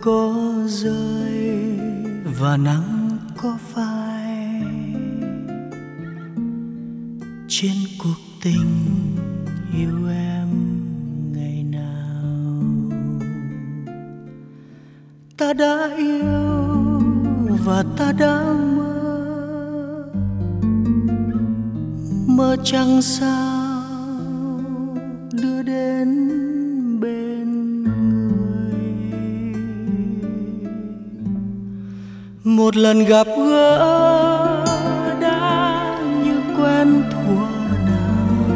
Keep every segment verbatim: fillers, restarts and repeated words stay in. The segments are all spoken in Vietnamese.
có rơi và nắng có phai trên cuộc tình yêu em ngày nào. Ta đã yêu và ta đã mơ, mơ chẳng sao đưa đến bên người. Một lần gặp gỡ đã như quen thuở nào,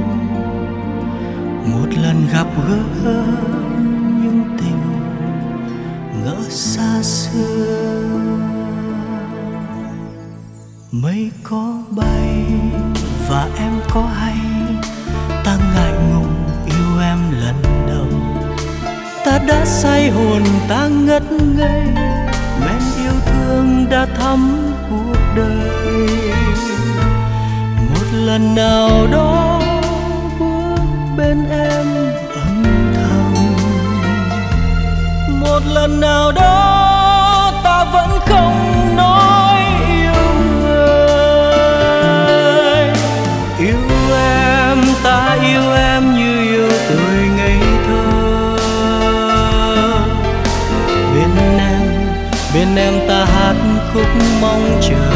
một lần gặp gỡ những tình ngỡ xa xưa. Mây có bay và em có hay, ta ngại ngùng yêu em lần đầu. Ta đã say hồn, ta ngất ngây, men yêu thương đã thấm cuộc đời. Một lần nào đó bước bên em âm thầm, một lần nào đó ta vẫn không nói yêu người. Yêu em, ta yêu em như yêu tuổi ngây thơ. Bên em, bên em ta hát khúc mong chờ.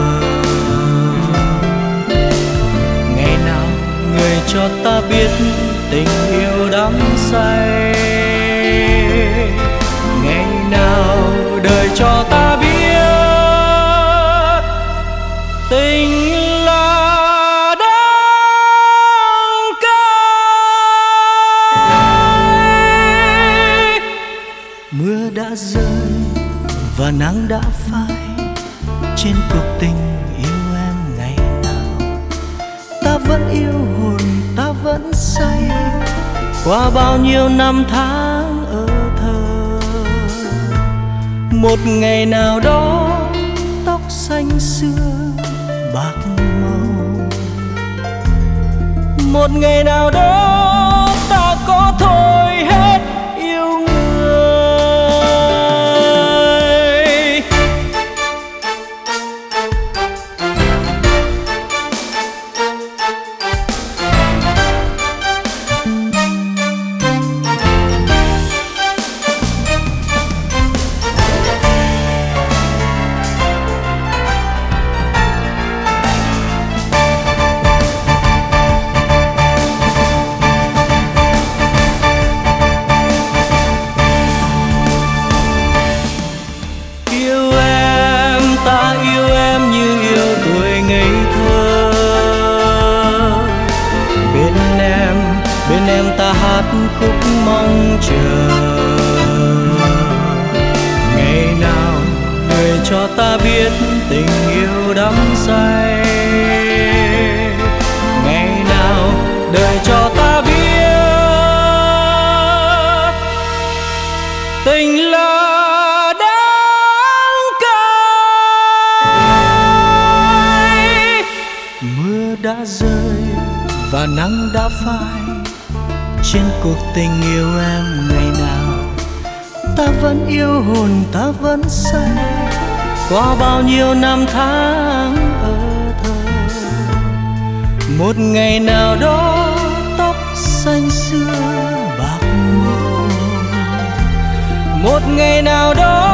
Ngày nào người cho ta biết tình yêu đắm say, ngày nào đời cho ta biết tình là đắng cay. Mưa đã rơi và nắng đã phai trên cuộc tình yêu em ngày nào. Ta vẫn yêu hồn, ta vẫn say qua bao nhiêu năm tháng ở thơ. Một ngày nào đó tóc xanh xưa bạc màu, một ngày nào đó ta có thôi hết yêu người. Bên em ta hát khúc mong chờ. Ngày nào người cho ta biết tình yêu đắm say, ngày nào đời cho ta biết tình là đắng cay. Mưa đã rơi và nắng đã phai trên cuộc tình yêu em ngày nào. Ta vẫn yêu hồn, ta vẫn say qua bao nhiêu năm tháng ở thơ. Một ngày nào đó tóc xanh xưa bạc màu, một ngày nào đó